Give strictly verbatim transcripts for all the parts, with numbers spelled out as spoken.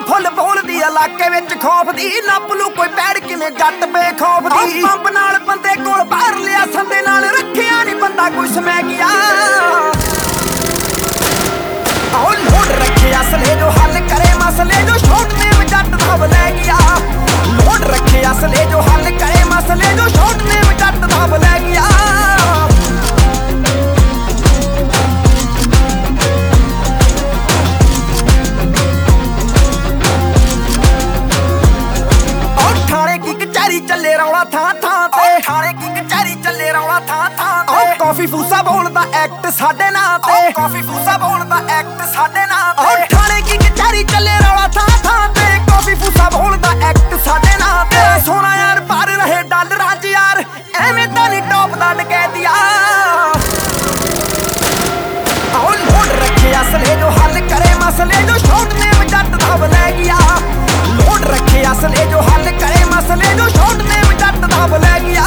full बोलदी इलाके विच खौफ दी नप लू कोई पैड़ किवें जट बेखौफ दी पंप नाल बंदे कोल बाहर लिया संदे नाल रखिया नहीं बंदा कोई समय गया आओ लोड रखे असले जो हल करे मसले जो शॉट नेम जट धब ले गया लोड रखे असले जो हल करे मसले जो शॉट नेम जट धब ले गया चले रौला था था ते थाने की कचहरी चले रौला था था ते कॉफी फूसा बोलदा एक्ट साडे नां ते कॉफी फूसा बोलदा एक्ट साडे नां ते थाने की कचहरी चले रौला था था ते कॉफी फूसा बोलदा एक्ट साडे नां ते सोना यार पार रहे डॉलरां च यार एवें तां नहीं टॉप दा डकैतिया आओ लोड रखे असले जो हल करे मसले जो शॉट नेम जट धब ले गया लोड रखे असले जो हल करे मसले जो शॉट नेम जट धब ले गया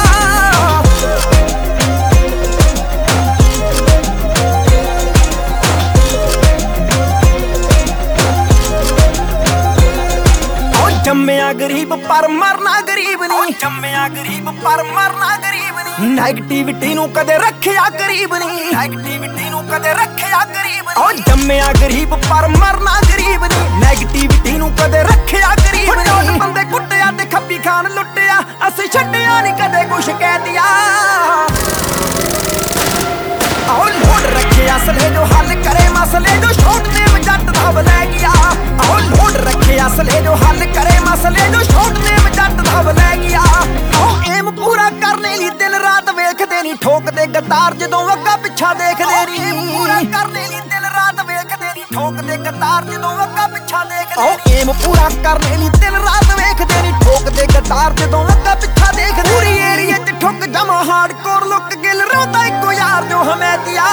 जम्मिया गरीब पर मरना गरीब नहीं जम्मिया गरीब पर मरना गरीब नहीं नेगेटिविटी नू कदे रखिया गरीब नहीं नेगेटिविटी नू कदे रखिया गरीब नहीं ओ जम्मिया गरीब पर मरना गरीब नहीं नेगेटिविटी नू कदे रखिया गरीब नहीं बंदे कुੱਟਿਆ ते खप्पी खान लुੱਟਿਆ ਅਸੀਂ ਛੱਡਿਆ नहीं कदे कुछ कह दिया आओ लोड रखे असले जो हल करे मसले जो शॉट नेम जट धब ले गया आओ लोड रखे असले जो हल करे मसले जो शॉट नेम जट धब ले गया आओ एम पूरा करने ਲਈ ਦਿਨ ਰਾਤ ਵੇਖਦੇ ਨਹੀਂ ਠੋਕਦੇ ਗਤਾਰ ਜਦੋਂ ਅੱਗਾ ਪਿੱਛਾ ਦੇਖਦੇ ਨਹੀਂ ਪੂਰਾ ਕਰਨੇ ਲਈ ਦਿਨ ਰਾਤ ਵੇਖਦੇ ਨਹੀਂ ਠੋਕਦੇ ਗਤਾਰ ਜਦੋਂ ਅੱਗਾ ਪਿੱਛਾ ਦੇਖਦੇ आओ एम पूरा करने ਲਈ ਦਿਨ ਰਾਤ ਵੇਖਦੇ ਨਹੀਂ ਠੋਕਦੇ ਗਤਾਰ ਜਦੋਂ ਅੱਗਾ ਪਿੱਛਾ ਦੇਖਦੇ ਪੂਰੀ ਏਰੀਆ 'ਚ ਠੁੱਕ ਜਮਾ ਹਾਰਡਕੋਰ ਲੁੱਕ ਗਿਲ ਰੋਂਦਾ ਇੱਕੋ ਯਾਰ ਜੋ ਹਮੈਤੀਆ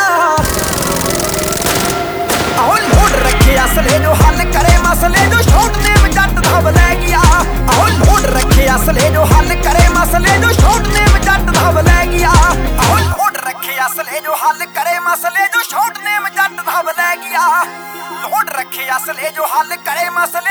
आओ लोड रखे असले जो हल करे मसले जो शॉट नेम जट धब ले गया आओ लोड रखे असले जो हल करे मसले जो शॉट नेम जट धब ले गया आओ लोड रखे असले जो हल करे मसले जो शॉट नेम जट धब ले गया लोड रखे असले जो हल करे मसले